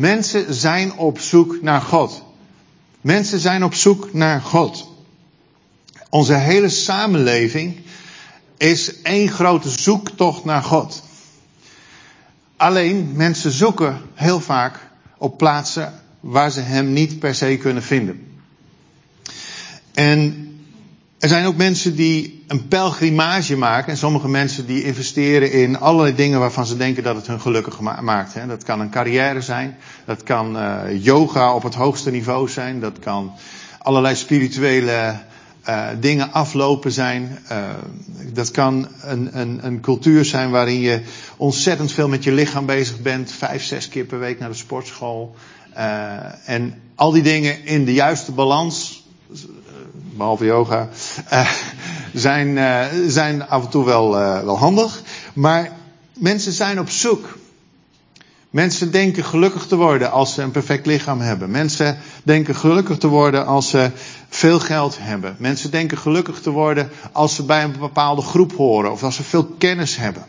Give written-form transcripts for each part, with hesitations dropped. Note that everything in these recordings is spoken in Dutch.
mensen zijn op zoek naar God. Mensen zijn op zoek naar God. Onze hele samenleving is één grote zoektocht naar God. Alleen mensen zoeken heel vaak op plaatsen waar ze hem niet per se kunnen vinden. En er zijn ook mensen die een pelgrimage maken. En sommige mensen die investeren in allerlei dingen waarvan ze denken dat het hun gelukkig maakt. Dat kan een carrière zijn. Dat kan yoga op het hoogste niveau zijn. Dat kan allerlei spirituele dingen aflopen zijn. Dat kan een cultuur zijn waarin je ontzettend veel met je lichaam bezig bent. 5-6 keer per week naar de sportschool. En al die dingen in de juiste balans, behalve yoga, zijn af en toe wel handig. Maar mensen zijn op zoek. Mensen denken gelukkig te worden als ze een perfect lichaam hebben. Mensen denken gelukkig te worden als ze veel geld hebben. Mensen denken gelukkig te worden als ze bij een bepaalde groep horen. Of als ze veel kennis hebben.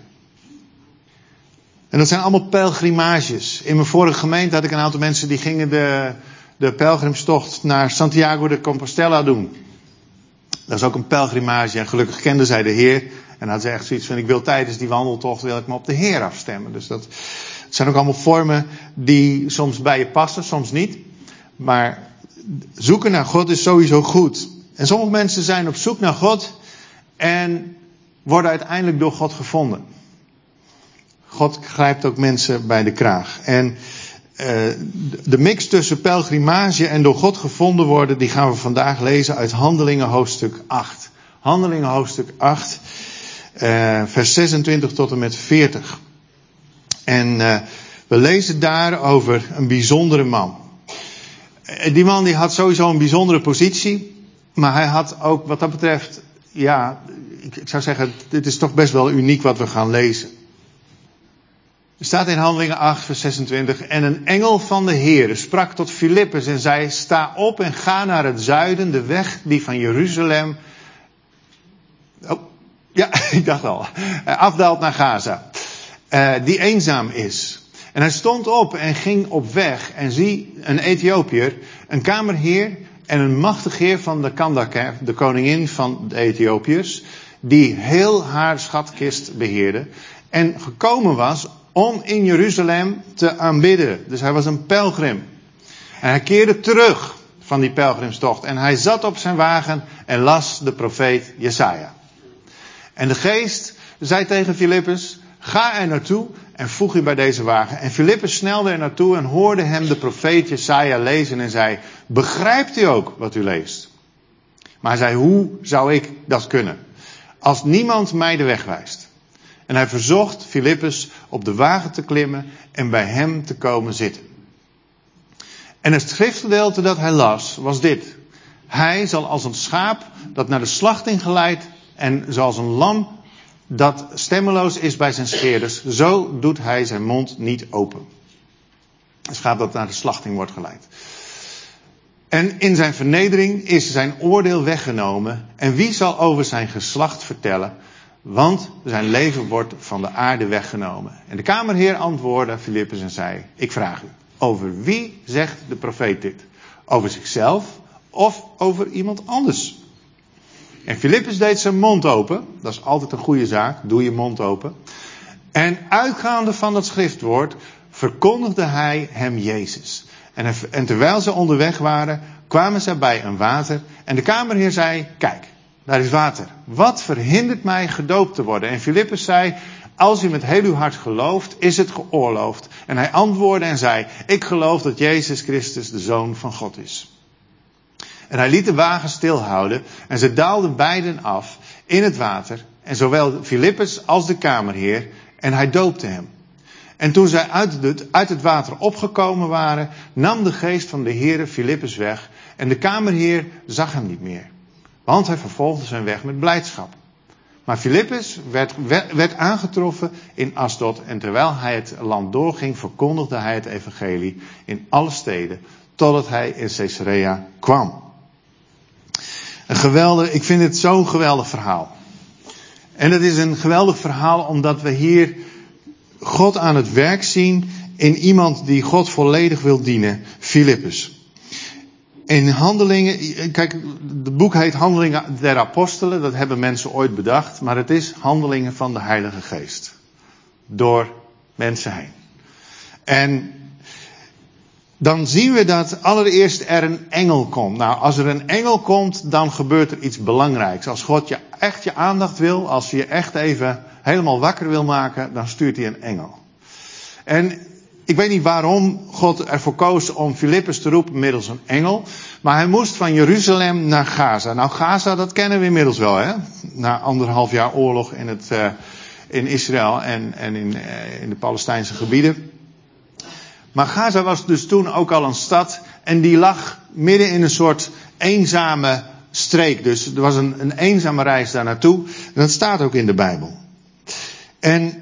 En dat zijn allemaal pelgrimages. In mijn vorige gemeente had ik een aantal mensen die gingen de pelgrimstocht naar Santiago de Compostela doen. Dat is ook een pelgrimage en gelukkig kenden zij de Heer. En hadden ze echt zoiets van, ik wil tijdens die wandeltocht wil ik me op de Heer afstemmen. Dus dat zijn ook allemaal vormen die soms bij je passen, soms niet. Maar zoeken naar God is sowieso goed. En sommige mensen zijn op zoek naar God en worden uiteindelijk door God gevonden. God grijpt ook mensen bij de kraag. En de mix tussen pelgrimage en door God gevonden worden, die gaan we vandaag lezen uit Handelingen hoofdstuk 8. Handelingen hoofdstuk 8, vers 26 tot en met 40. En we lezen daar over een bijzondere man. Die man die had sowieso een bijzondere positie, maar hij had ook wat dat betreft, ja, ik zou zeggen, dit is toch best wel uniek wat we gaan lezen. Er staat in Handelingen 8 vers 26. En een engel van de Heere sprak tot Filippus en zei, sta op en ga naar het zuiden, de weg die van Jeruzalem, ik dacht al, afdaalt naar Gaza, die eenzaam is. En hij stond op en ging op weg en zie een Ethiopiër, een kamerheer en een machtig heer van de Kandake, de koningin van de Ethiopiërs, die heel haar schatkist beheerde en gekomen was om in Jeruzalem te aanbidden. Dus hij was een pelgrim. En hij keerde terug van die pelgrimstocht. En hij zat op zijn wagen en las de profeet Jesaja. En de geest zei tegen Filippus, ga er naartoe en voeg u bij deze wagen. En Filippus snelde er naartoe en hoorde hem de profeet Jesaja lezen en zei, begrijpt u ook wat u leest? Maar hij zei, hoe zou ik dat kunnen? Als niemand mij de weg wijst. En hij verzocht Filippus op de wagen te klimmen en bij hem te komen zitten. En het schriftgedeelte dat hij las was dit. Hij zal als een schaap dat naar de slachting geleidt en zoals een lam dat stemmeloos is bij zijn scheerders, zo doet hij zijn mond niet open. Een schaap dat naar de slachting wordt geleid. En in zijn vernedering is zijn oordeel weggenomen en wie zal over zijn geslacht vertellen? Want zijn leven wordt van de aarde weggenomen. En de kamerheer antwoordde Filippus en zei, ik vraag u, over wie zegt de profeet dit? Over zichzelf of over iemand anders? En Filippus deed zijn mond open. Dat is altijd een goede zaak, doe je mond open. En uitgaande van dat schriftwoord verkondigde hij hem Jezus. En terwijl ze onderweg waren, kwamen ze bij een water. En de kamerheer zei, kijk, daar is water. Wat verhindert mij gedoopt te worden? En Filippus zei, als u met heel uw hart gelooft, is het geoorloofd. En hij antwoordde en zei, ik geloof dat Jezus Christus de Zoon van God is. En hij liet de wagen stilhouden en ze daalden beiden af in het water. En zowel Filippus als de kamerheer. En hij doopte hem. En toen zij uit het water opgekomen waren, nam de geest van de Heere Filippus weg. En de kamerheer zag hem niet meer. Want hij vervolgde zijn weg met blijdschap. Maar Filippus werd aangetroffen in Asdod. En terwijl hij het land doorging, verkondigde hij het evangelie in alle steden. Totdat hij in Caesarea kwam. Ik vind het zo'n geweldig verhaal. En het is een geweldig verhaal omdat we hier God aan het werk zien in iemand die God volledig wil dienen, Filippus. In Handelingen, kijk, het boek heet Handelingen der Apostelen, dat hebben mensen ooit bedacht, maar het is Handelingen van de Heilige Geest. Door mensen heen. En dan zien we dat allereerst er een engel komt. Nou, als er een engel komt, dan gebeurt er iets belangrijks. Als God je echt je aandacht wil, als hij je echt even helemaal wakker wil maken, dan stuurt hij een engel. En ik weet niet waarom God ervoor koos om Filippus te roepen middels een engel. Maar hij moest van Jeruzalem naar Gaza. Nou, Gaza, dat kennen we inmiddels wel, hè. Na 1,5 jaar oorlog in Israël en in de Palestijnse gebieden. Maar Gaza was dus toen ook al een stad. En die lag midden in een soort eenzame streek. Dus er was een eenzame reis daar naartoe. En dat staat ook in de Bijbel. En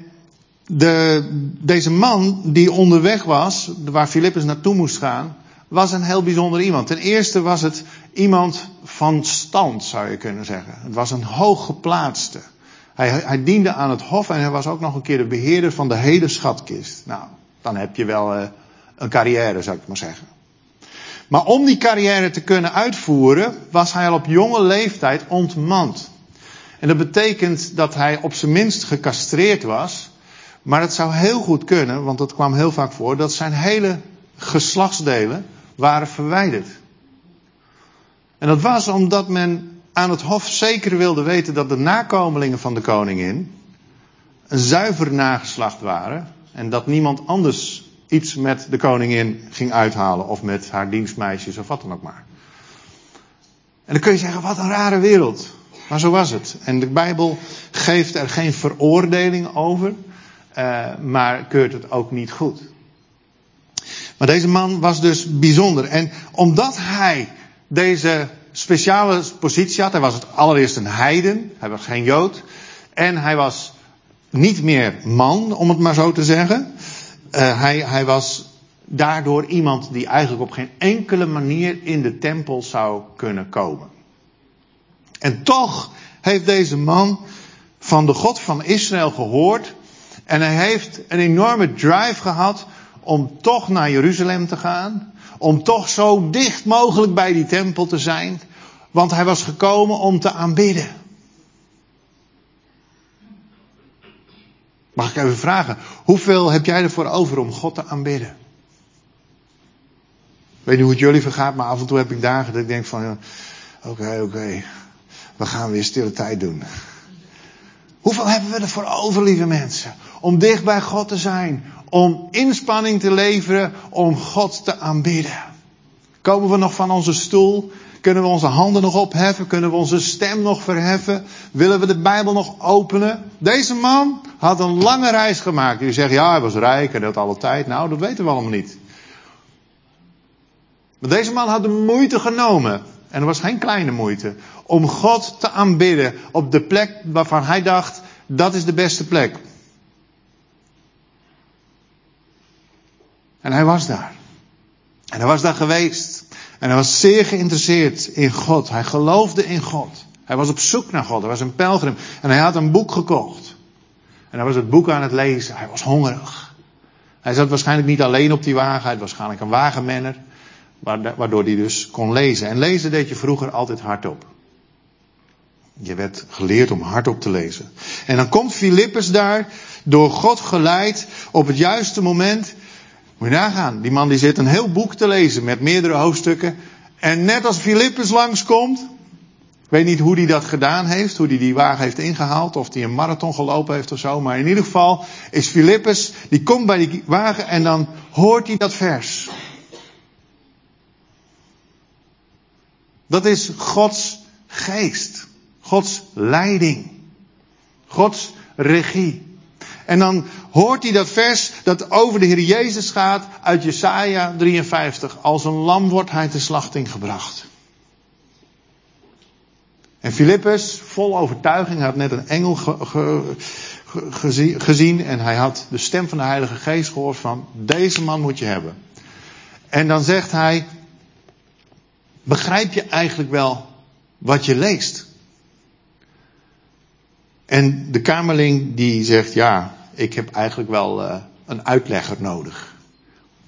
deze man die onderweg was, waar Filippus naartoe moest gaan, was een heel bijzonder iemand. Ten eerste was het iemand van stand, zou je kunnen zeggen. Het was een hooggeplaatste. Hij diende aan het hof en hij was ook nog een keer de beheerder van de hele schatkist. Nou, dan heb je wel een carrière, zou ik maar zeggen. Maar om die carrière te kunnen uitvoeren, was hij al op jonge leeftijd ontmand. En dat betekent dat hij op zijn minst gecastreerd was. Maar het zou heel goed kunnen, want dat kwam heel vaak voor, dat zijn hele geslachtsdelen waren verwijderd. En dat was omdat men aan het hof zeker wilde weten dat de nakomelingen van de koningin een zuiver nageslacht waren. En dat niemand anders iets met de koningin ging uithalen of met haar dienstmeisjes of wat dan ook maar. En dan kun je zeggen, wat een rare wereld. Maar zo was het. En de Bijbel geeft er geen veroordeling over. Maar keurt het ook niet goed. Maar deze man was dus bijzonder. En omdat hij deze speciale positie had. Hij was het allereerst een heiden. Hij was geen Jood. En hij was niet meer man, om het maar zo te zeggen. Hij was daardoor iemand die eigenlijk op geen enkele manier in de tempel zou kunnen komen. En toch heeft deze man van de God van Israël gehoord. En hij heeft een enorme drive gehad om toch naar Jeruzalem te gaan. Om toch zo dicht mogelijk bij die tempel te zijn. Want hij was gekomen om te aanbidden. Mag ik even vragen, hoeveel heb jij ervoor over om God te aanbidden? Ik weet niet hoe het jullie vergaat, maar af en toe heb ik dagen dat ik denk van, oké, we gaan weer stille tijd doen. Hoeveel hebben we ervoor over, lieve mensen? Om dicht bij God te zijn. Om inspanning te leveren om God te aanbidden. Komen we nog van onze stoel? Kunnen we onze handen nog opheffen? Kunnen we onze stem nog verheffen? Willen we de Bijbel nog openen? Deze man had een lange reis gemaakt. Die zegt, ja, hij was rijk en had alle tijd. Nou, dat weten we allemaal niet. Maar deze man had de moeite genomen. En dat was geen kleine moeite. Om God te aanbidden op de plek waarvan hij dacht, dat is de beste plek. En hij was daar. En hij was daar geweest. En hij was zeer geïnteresseerd in God. Hij geloofde in God. Hij was op zoek naar God. Hij was een pelgrim. En hij had een boek gekocht. En hij was het boek aan het lezen. Hij was hongerig. Hij zat waarschijnlijk niet alleen op die wagen. Hij was waarschijnlijk een wagenmenner. Waardoor hij dus kon lezen. En lezen deed je vroeger altijd hardop. Je werd geleerd om hardop te lezen. En dan komt Filippus daar, door God geleid, op het juiste moment. Moet je nagaan, die man die zit een heel boek te lezen met meerdere hoofdstukken. En net als Filippus langskomt, ik weet niet hoe hij dat gedaan heeft, hoe hij die wagen heeft ingehaald, of hij een marathon gelopen heeft of zo. Maar in ieder geval is Filippus, die komt bij die wagen en dan hoort hij dat vers. Dat is Gods geest. Gods leiding. Gods regie. En dan hoort hij dat vers dat over de Heer Jezus gaat uit Jesaja 53. Als een lam wordt hij ter slachting gebracht. En Filippus, vol overtuiging, had net een engel gezien. En hij had de stem van de Heilige Geest gehoord van, deze man moet je hebben. En dan zegt hij, begrijp je eigenlijk wel wat je leest? En de kamerling die zegt, ja, ik heb eigenlijk wel een uitlegger nodig.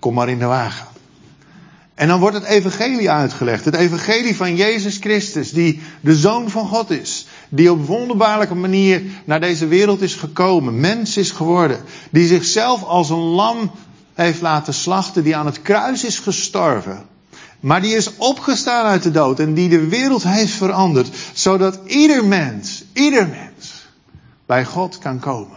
kom maar in de wagen. En dan wordt het evangelie uitgelegd. Het evangelie van Jezus Christus, die de Zoon van God is. Die op wonderbaarlijke manier naar deze wereld is gekomen. Mens is geworden. Die zichzelf als een lam heeft laten slachten. Die aan het kruis is gestorven. Maar die is opgestaan uit de dood. En die de wereld heeft veranderd. Zodat ieder mens bij God kan komen.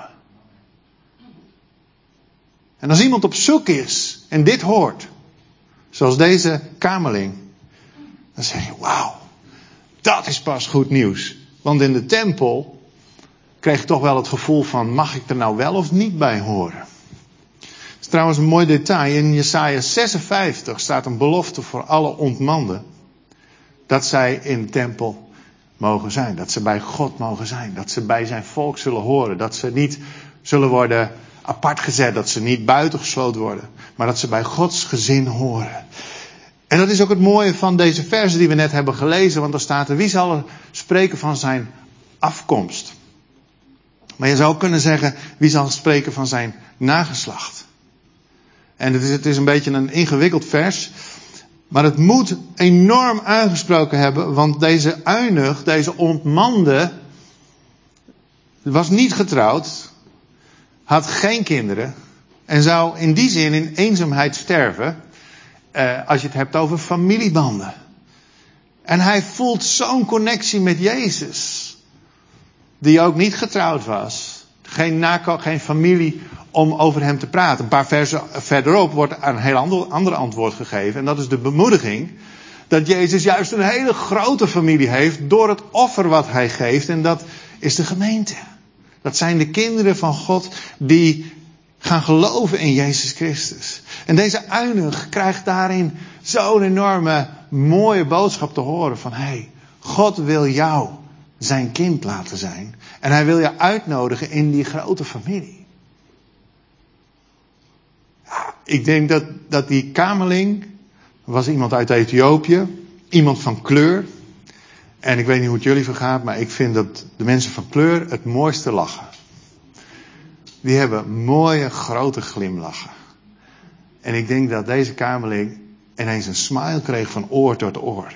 En als iemand op zoek is en dit hoort. Zoals deze kamerling. Dan zeg je, wauw, dat is pas goed nieuws. Want in de tempel kreeg je toch wel het gevoel van, mag ik er nou wel of niet bij horen? Dat is trouwens een mooi detail. In Jesaja 56 staat een belofte voor alle ontmanden. Dat zij in de tempel mogen zijn. Dat ze bij God mogen zijn. Dat ze bij zijn volk zullen horen. Dat ze niet zullen worden apart gezet. Dat ze niet buitengesloten worden. Maar dat ze bij Gods gezin horen. En dat is ook het mooie van deze versen die we net hebben gelezen. Want er staat er, wie zal er spreken van zijn afkomst? Maar je zou kunnen zeggen, wie zal spreken van zijn nageslacht? En het is een beetje een ingewikkeld vers. Maar het moet enorm aangesproken hebben. Want deze eunuch, deze ontmande, was niet getrouwd. Had geen kinderen. En zou in die zin in eenzaamheid sterven. Als je het hebt over familiebanden. En hij voelt zo'n connectie met Jezus. Die ook niet getrouwd was. Geen familie om over hem te praten. Een paar versen verderop wordt een heel ander antwoord gegeven. En dat is de bemoediging. Dat Jezus juist een hele grote familie heeft. Door het offer wat hij geeft. En dat is de gemeente. Dat zijn de kinderen van God die gaan geloven in Jezus Christus. En deze eunuch krijgt daarin zo'n enorme mooie boodschap te horen van, hey, God wil jou zijn kind laten zijn. En hij wil je uitnodigen in die grote familie. Ja, ik denk dat die kamerling was iemand uit Ethiopië. Iemand van kleur. En ik weet niet hoe het jullie vergaat, maar ik vind dat de mensen van kleur het mooiste lachen. Die hebben mooie grote glimlachen. En ik denk dat deze kamerling ineens een smile kreeg van oor tot oor.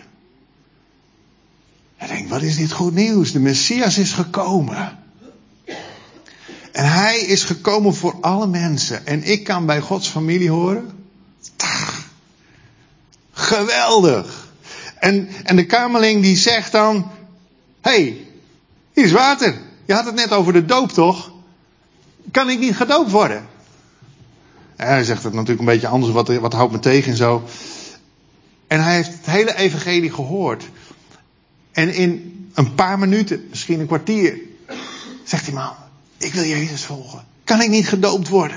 Hij denkt, wat is dit goed nieuws? De Messias is gekomen. En hij is gekomen voor alle mensen. En ik kan bij Gods familie horen. Geweldig. En de kamerling die zegt dan, hey, hier is water. Je had het net over de doop toch? Kan ik niet gedoopt worden? En hij zegt het natuurlijk een beetje anders. Wat houdt me tegen en zo. En hij heeft het hele evangelie gehoord. En in een paar minuten, misschien een kwartier, zegt die man, ik wil Jezus volgen. Kan ik niet gedoopt worden?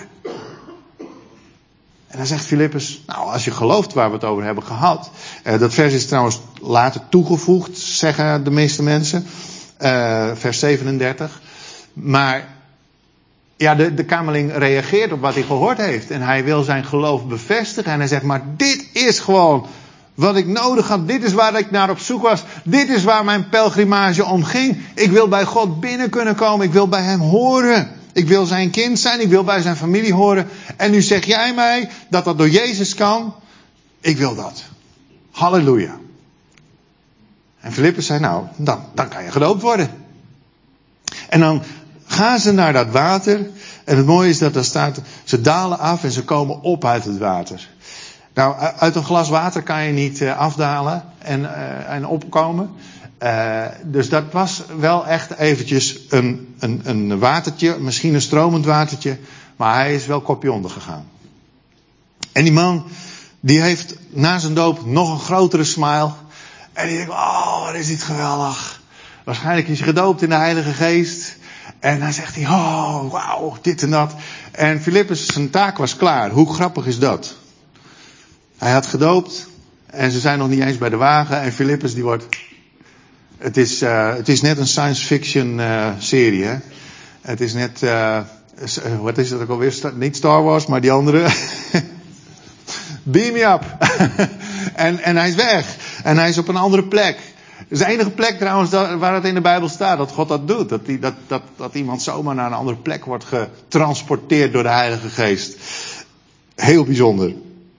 En dan zegt Filippus, nou als je gelooft waar we het over hebben gehad. Dat vers is trouwens later toegevoegd, zeggen de meeste mensen. Vers 37. Maar ja, de kamerling reageert op wat hij gehoord heeft. En hij wil zijn geloof bevestigen. En hij zegt, maar dit is gewoon wat ik nodig had. Dit is waar ik naar op zoek was. Dit is waar mijn pelgrimage om ging. Ik wil bij God binnen kunnen komen. Ik wil bij hem horen. Ik wil zijn kind zijn. Ik wil bij zijn familie horen. En nu zeg jij mij dat dat door Jezus kan. Ik wil dat. Halleluja. En Filippus zei, nou, dan kan je gedoopt worden. En dan gaan ze naar dat water. En het mooie is dat er staat, ze dalen af en ze komen op uit het water. Nou, uit een glas water kan je niet afdalen en opkomen. Dus dat was wel echt eventjes een watertje, misschien een stromend watertje. Maar hij is wel kopje onder gegaan. En die man, die heeft na zijn doop nog een grotere smile. En die denkt, oh, wat is dit geweldig. Waarschijnlijk is hij gedoopt in de Heilige Geest. En dan zegt hij, oh, wauw, dit en dat. En Filippus, zijn taak was klaar. Hoe grappig is dat? Hij had gedoopt. En ze zijn nog niet eens bij de wagen. En Filippus, die wordt... Het is net een science fiction serie, hè. Het is net... wat is dat ook alweer? Niet Star Wars, maar die andere. Beam me up. En hij is weg. En hij is op een andere plek. Het is de enige plek trouwens waar het in de Bijbel staat. Dat God dat doet. Dat iemand zomaar naar een andere plek wordt getransporteerd door de Heilige Geest. Heel bijzonder.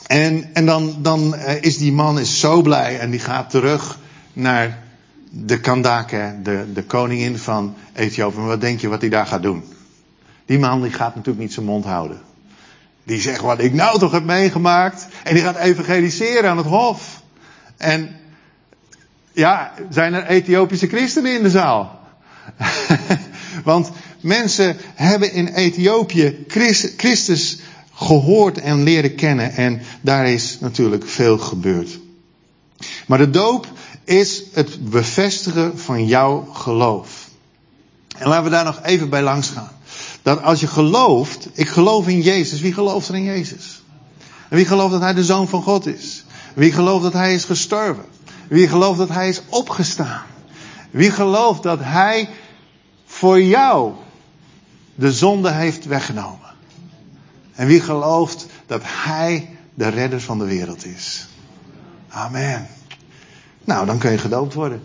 En dan is die man zo blij en die gaat terug naar de Kandake, de koningin van Ethiopië. Maar wat denk je wat hij daar gaat doen? Die man die gaat natuurlijk niet zijn mond houden. Die zegt wat ik nou toch heb meegemaakt. En die gaat evangeliseren aan het hof. En ja, zijn er Ethiopische christenen in de zaal? Want mensen hebben in Ethiopië Christus gehoord en leren kennen. En daar is natuurlijk veel gebeurd. Maar de doop is het bevestigen van jouw geloof. En laten we daar nog even bij langs gaan. Dat als je gelooft, ik geloof in Jezus. Wie gelooft er in Jezus? En wie gelooft dat hij de Zoon van God is? Wie gelooft dat hij is gestorven? Wie gelooft dat hij is opgestaan? Wie gelooft dat hij voor jou de zonde heeft weggenomen? En wie gelooft dat hij de redder van de wereld is? Amen. Nou, dan kun je gedoopt worden.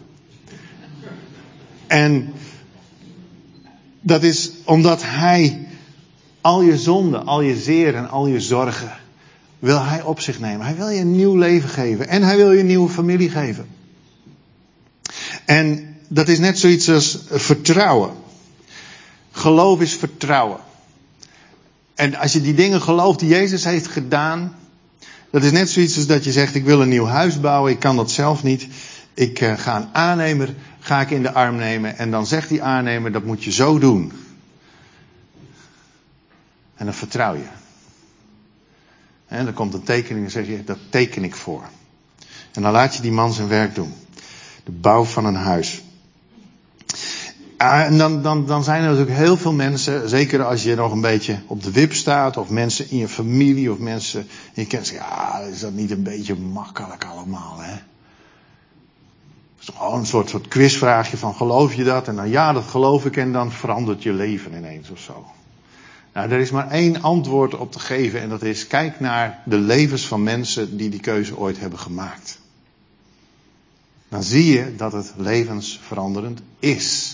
En dat is omdat hij al je zonden, al je zeer en al je zorgen wil hij op zich nemen. Hij wil je een nieuw leven geven. En hij wil je een nieuwe familie geven. En dat is net zoiets als vertrouwen. Geloof is vertrouwen. En als je die dingen gelooft die Jezus heeft gedaan. Dat is net zoiets als dat je zegt, ik wil een nieuw huis bouwen. Ik kan dat zelf niet. Ik ga een aannemer in de arm nemen. En dan zegt die aannemer, dat moet je zo doen. En dan vertrouw je. En dan komt een tekening en zeg je, dat teken ik voor. En dan laat je die man zijn werk doen. De bouw van een huis. En dan zijn er natuurlijk heel veel mensen, zeker als je nog een beetje op de wip staat, of mensen in je familie, of mensen in je kennis, ja, is dat niet een beetje makkelijk allemaal, hè? Het is gewoon een soort quizvraagje van, geloof je dat? En dan, ja, dat geloof ik, en dan verandert je leven ineens of zo. Nou, er is maar één antwoord op te geven, en dat is, kijk naar de levens van mensen die die keuze ooit hebben gemaakt. Dan zie je dat het levensveranderend is.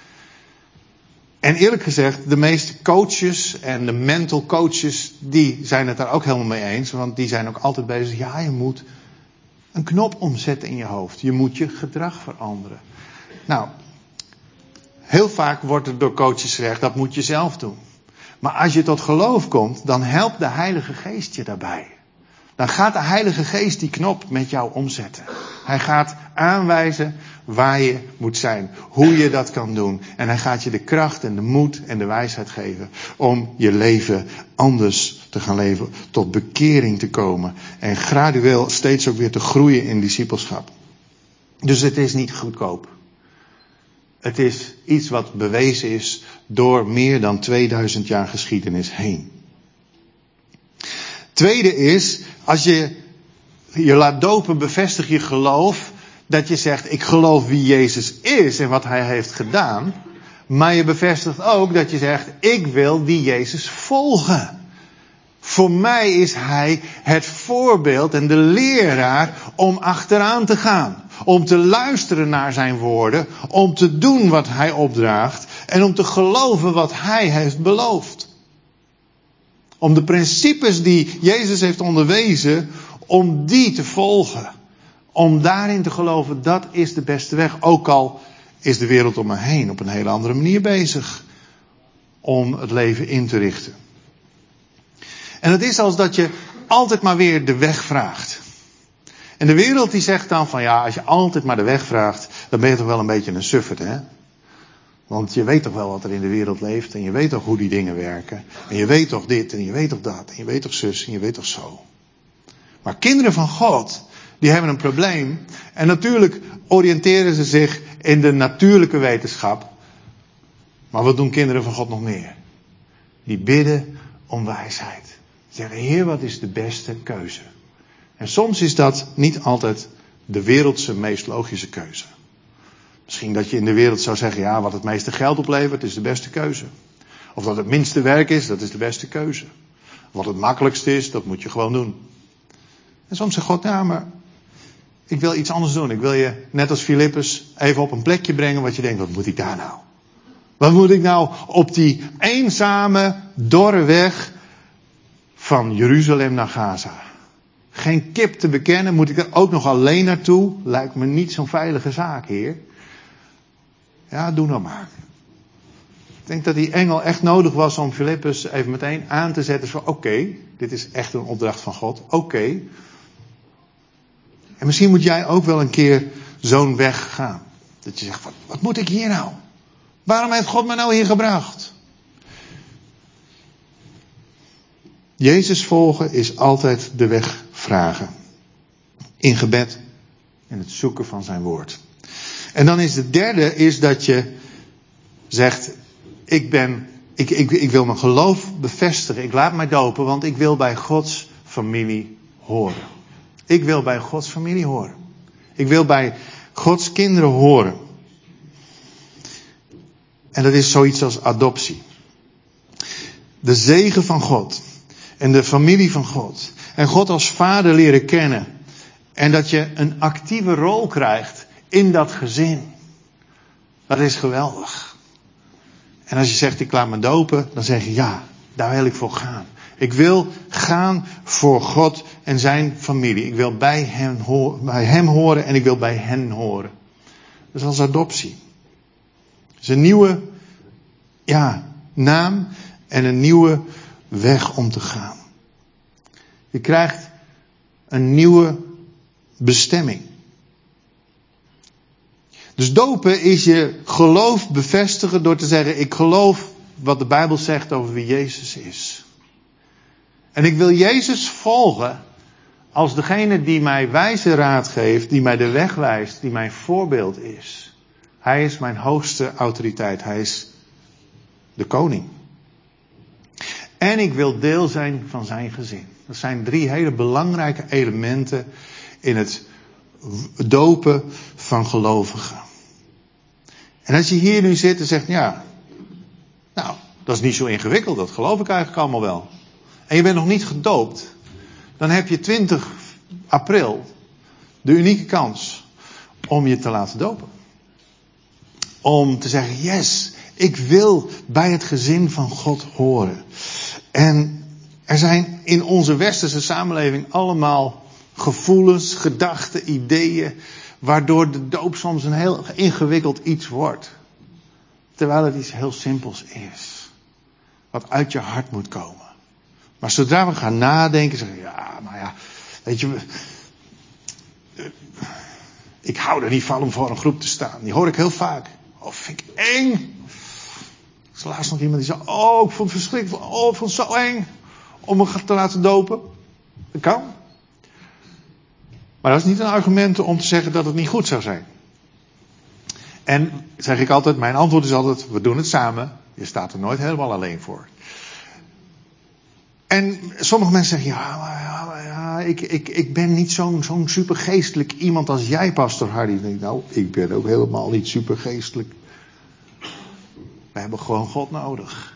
En eerlijk gezegd, de meeste coaches en de mental coaches, die zijn het daar ook helemaal mee eens. Want die zijn ook altijd bezig, ja, je moet een knop omzetten in je hoofd. Je moet je gedrag veranderen. Nou, heel vaak wordt er door coaches gezegd, dat moet je zelf doen. Maar als je tot geloof komt, dan helpt de Heilige Geest je daarbij. Dan gaat de Heilige Geest die knop met jou omzetten. Hij gaat aanwijzen waar je moet zijn. Hoe je dat kan doen. En hij gaat je de kracht en de moed en de wijsheid geven. Om je leven anders te gaan leven. Tot bekering te komen. En gradueel steeds ook weer te groeien in discipelschap. Dus het is niet goedkoop. Het is iets wat bewezen is door meer dan 2000 jaar geschiedenis heen. Tweede is, als je je laat dopen, bevestig je geloof. Dat je zegt, ik geloof wie Jezus is en wat hij heeft gedaan. Maar je bevestigt ook dat je zegt, ik wil die Jezus volgen. Voor mij is hij het voorbeeld en de leraar om achteraan te gaan. Om te luisteren naar zijn woorden. Om te doen wat hij opdraagt. En om te geloven wat hij heeft beloofd. Om de principes die Jezus heeft onderwezen, om die te volgen. Om daarin te geloven, dat is de beste weg. Ook al is de wereld om me heen op een hele andere manier bezig. Om het leven in te richten. En het is als dat je altijd maar weer de weg vraagt. En de wereld die zegt dan van, ja, als je altijd maar de weg vraagt, dan ben je toch wel een beetje een sufferd, hè? Want je weet toch wel wat er in de wereld leeft. En je weet toch hoe die dingen werken. En je weet toch dit en je weet toch dat. En je weet toch zus en je weet toch zo. Maar kinderen van God, die hebben een probleem. En natuurlijk oriënteren ze zich in de natuurlijke wetenschap. Maar wat doen kinderen van God nog meer? Die bidden om wijsheid. Ze zeggen, Heer, wat is de beste keuze? En soms is dat niet altijd de wereldse meest logische keuze. Misschien dat je in de wereld zou zeggen, ja, wat het meeste geld oplevert, is de beste keuze. Of dat het minste werk is, dat is de beste keuze. Wat het makkelijkste is, dat moet je gewoon doen. En soms zegt God, ja, maar ik wil iets anders doen. Ik wil je, net als Filippus, even op een plekje brengen wat je denkt, wat moet ik daar nou? Wat moet ik nou op die eenzame, dorre weg van Jeruzalem naar Gaza? geen kip te bekennen. Moet ik er ook nog alleen naartoe? Lijkt me niet zo'n veilige zaak, Heer. Ja, doe nou maar. Ik denk dat die engel echt nodig was om Filippus even meteen aan te zetten. Van oké, dit is echt een opdracht van God. Oké. En misschien moet jij ook wel een keer zo'n weg gaan. Dat je zegt, wat moet ik hier nou? Waarom heeft God mij nou hier gebracht? Jezus volgen is altijd de weg vragen. In gebed en het zoeken van zijn woord. En dan is de derde is dat je zegt, ik wil mijn geloof bevestigen. Ik laat mij dopen, want ik wil bij Gods familie horen. Ik wil bij Gods familie horen. Ik wil bij Gods kinderen horen. En dat is zoiets als adoptie. De zegen van God. En de familie van God. En God als vader leren kennen. En dat je een actieve rol krijgt in dat gezin. Dat is geweldig. En als je zegt, ik laat me dopen, dan zeg je, ja, daar wil ik voor gaan. Ik wil gaan voor God en zijn familie. Ik wil bij hem horen en ik wil bij hen horen. Dat is als adoptie. Dat is een nieuwe naam en een nieuwe weg om te gaan. Je krijgt een nieuwe bestemming. Dus dopen is je geloof bevestigen door te zeggen, ik geloof wat de Bijbel zegt over wie Jezus is. En ik wil Jezus volgen als degene die mij wijze raad geeft, die mij de weg wijst, die mijn voorbeeld is. Hij is mijn hoogste autoriteit. Hij is de koning. En ik wil deel zijn van zijn gezin. Dat zijn 3 hele belangrijke elementen in het dopen van gelovigen. En als je hier nu zit en zegt, ja, nou, dat is niet zo ingewikkeld, dat geloof ik eigenlijk allemaal wel. En je bent nog niet gedoopt, dan heb je 20 april de unieke kans om je te laten dopen. Om te zeggen, yes, ik wil bij het gezin van God horen. En er zijn in onze westerse samenleving allemaal gevoelens, gedachten, ideeën, waardoor de doop soms een heel ingewikkeld iets wordt. Terwijl het iets heel simpels is. Wat uit je hart moet komen. Maar zodra we gaan nadenken, zeggen we, ja, maar ja, weet je, ik hou er niet van om voor een groep te staan. Die hoor ik heel vaak. Oh, vind ik eng. Er is laatst nog iemand die zei, oh, ik vond het verschrikkelijk. Oh, ik vond het zo eng om me te laten dopen. Dat kan. Maar dat is niet een argument om te zeggen dat het niet goed zou zijn. En zeg ik altijd, mijn antwoord is altijd, we doen het samen. Je staat er nooit helemaal alleen voor. En sommige mensen zeggen, ik ben niet zo'n supergeestelijk iemand als jij, pastor Hardy. Ik denk, nou, ik ben ook helemaal niet supergeestelijk. We hebben gewoon God nodig.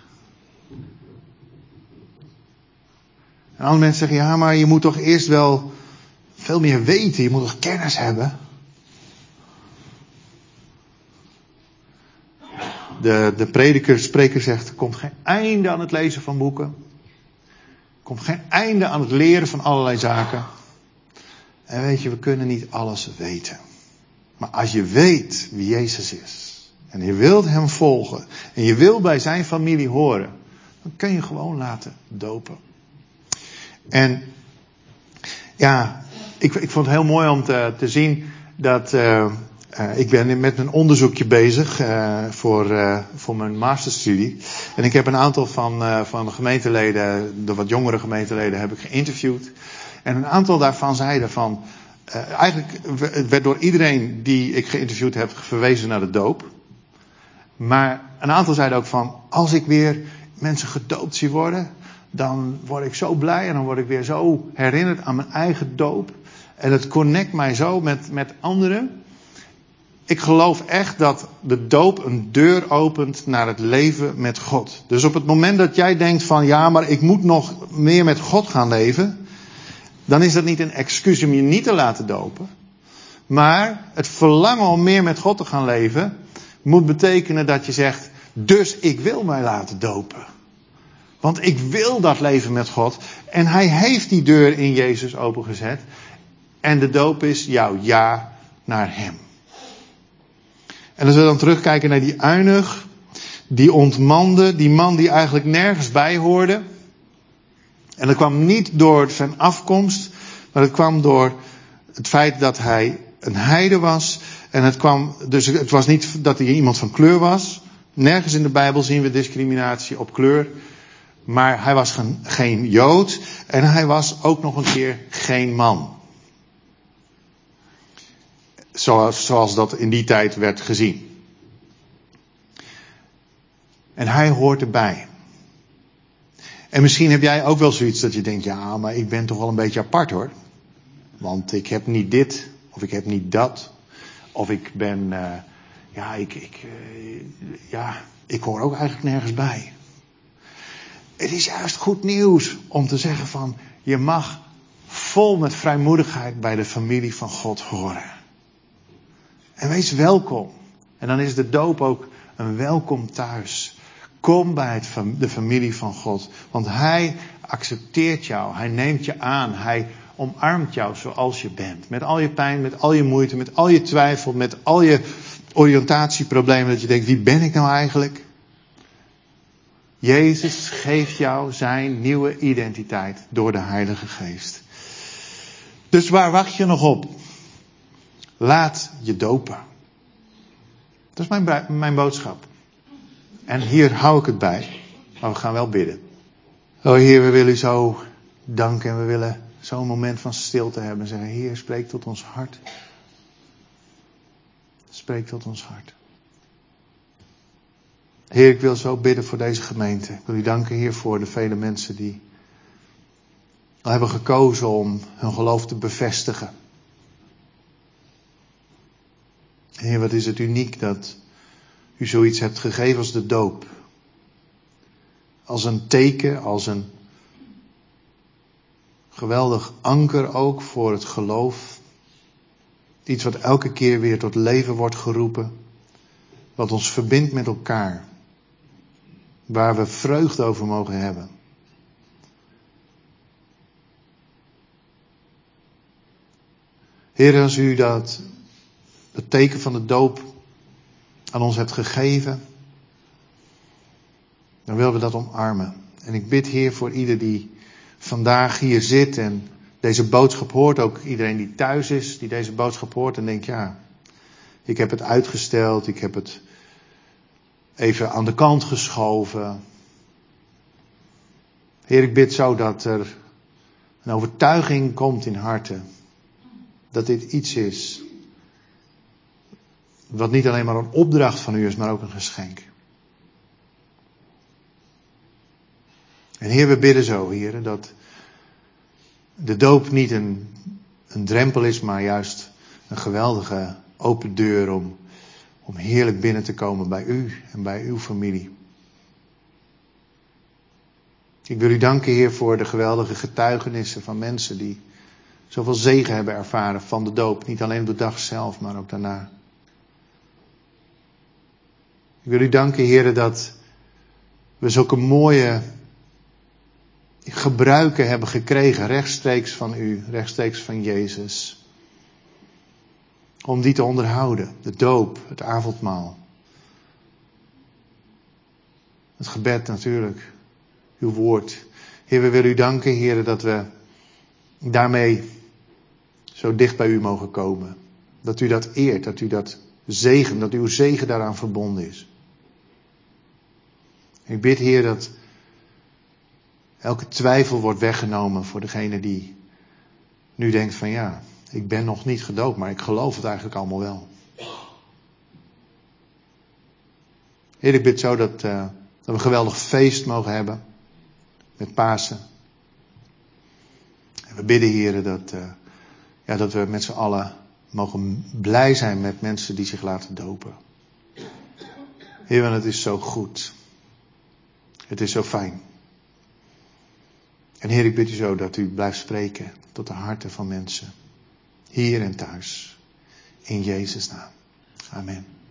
En andere mensen zeggen, ja, maar je moet toch eerst wel veel meer weten. Je moet toch kennis hebben. De spreker zegt, er komt geen einde aan het lezen van boeken. Er komt geen einde aan het leren van allerlei zaken. En weet je, we kunnen niet alles weten. Maar als je weet wie Jezus is. En je wilt hem volgen. En je wilt bij zijn familie horen. Dan kun je gewoon laten dopen. En ja, ik vond het heel mooi om te zien dat ik ben met een onderzoekje bezig voor mijn masterstudie. En ik heb een aantal van de gemeenteleden, de wat jongere gemeenteleden, heb ik geïnterviewd. En een aantal daarvan zeiden van, eigenlijk werd door iedereen die ik geïnterviewd heb verwezen naar de doop. Maar een aantal zeiden ook van, als ik weer mensen gedoopt zie worden, dan word ik zo blij en dan word ik weer zo herinnerd aan mijn eigen doop. En het connect mij zo met anderen. Ik geloof echt dat de doop een deur opent naar het leven met God. Dus op het moment dat jij denkt van, ja, maar ik moet nog meer met God gaan leven, dan is dat niet een excuus om je niet te laten dopen. Maar het verlangen om meer met God te gaan leven moet betekenen dat je zegt, dus ik wil mij laten dopen. Want ik wil dat leven met God. En hij heeft die deur in Jezus opengezet. En de doop is jouw ja naar hem. En als we dan terugkijken naar die uinig, die ontmande, die man die eigenlijk nergens bij hoorde. En dat kwam niet door zijn afkomst, maar het kwam door het feit dat hij een heide was. En het was niet dat hij iemand van kleur was. Nergens in de Bijbel zien we discriminatie op kleur. Maar hij was geen Jood en hij was ook nog een keer geen man. Zoals dat in die tijd werd gezien. En hij hoort erbij. En misschien heb jij ook wel zoiets dat je denkt, ja, maar ik ben toch wel een beetje apart hoor. Want ik heb niet dit, of ik heb niet dat. Of ik ben, ik hoor ook eigenlijk nergens bij. Het is juist goed nieuws om te zeggen van, je mag vol met vrijmoedigheid bij de familie van God horen. En wees welkom. En dan is de doop ook een welkom thuis. Kom bij de familie van God. Want hij accepteert jou. Hij neemt je aan. Hij omarmt jou zoals je bent. Met al je pijn, met al je moeite, met al je twijfel, met al je oriëntatieproblemen. Dat je denkt, wie ben ik nou eigenlijk? Jezus geeft jou zijn nieuwe identiteit door de Heilige Geest. Dus waar wacht je nog op? Laat je dopen. Dat is mijn boodschap. En hier hou ik het bij. Maar we gaan wel bidden. O Heer, we willen u zo danken. En we willen zo'n moment van stilte hebben. En zeggen, Heer, spreek tot ons hart. Spreek tot ons hart. Heer, ik wil zo bidden voor deze gemeente. Ik wil u danken, Heer, voor de vele mensen die al hebben gekozen om hun geloof te bevestigen. Heer, wat is het uniek dat u zoiets hebt gegeven als de doop. Als een teken, als een geweldig anker ook voor het geloof. Iets wat elke keer weer tot leven wordt geroepen. Wat ons verbindt met elkaar. Waar we vreugde over mogen hebben. Heer, als u dat teken van de doop aan ons hebt gegeven, dan willen we dat omarmen. En ik bid, Heer, voor ieder die vandaag hier zit en deze boodschap hoort, ook iedereen die thuis is, die deze boodschap hoort en denkt, ja, ik heb het uitgesteld, ik heb het even aan de kant geschoven. Heer, ik bid zo dat er een overtuiging komt in harten. Dat dit iets is wat niet alleen maar een opdracht van u is, maar ook een geschenk. En Heer, we bidden zo, Heer, dat de doop niet een drempel is, maar juist een geweldige open deur om heerlijk binnen te komen bij u en bij uw familie. Ik wil u danken, Heer, voor de geweldige getuigenissen van mensen die zoveel zegen hebben ervaren van de doop. Niet alleen op de dag zelf, maar ook daarna. Ik wil u danken, Heer, dat we zulke mooie gebruiken hebben gekregen, rechtstreeks van u, rechtstreeks van Jezus. Om die te onderhouden. De doop, het avondmaal. Het gebed natuurlijk. Uw woord. Heer, we willen u danken, Heer, dat we daarmee zo dicht bij u mogen komen. Dat u dat eert, dat u dat zegent, dat uw zegen daaraan verbonden is. Ik bid, Heer, dat elke twijfel wordt weggenomen voor degene die nu denkt van ja, ik ben nog niet gedoopt, maar ik geloof het eigenlijk allemaal wel. Heer, ik bid zo dat we een geweldig feest mogen hebben met Pasen. En we bidden, Heer, dat we met z'n allen mogen blij zijn met mensen die zich laten dopen. Heer, want het is zo goed. Het is zo fijn. En Heer, ik bid u zo dat u blijft spreken tot de harten van mensen. Hier en thuis. In Jezus' naam. Amen.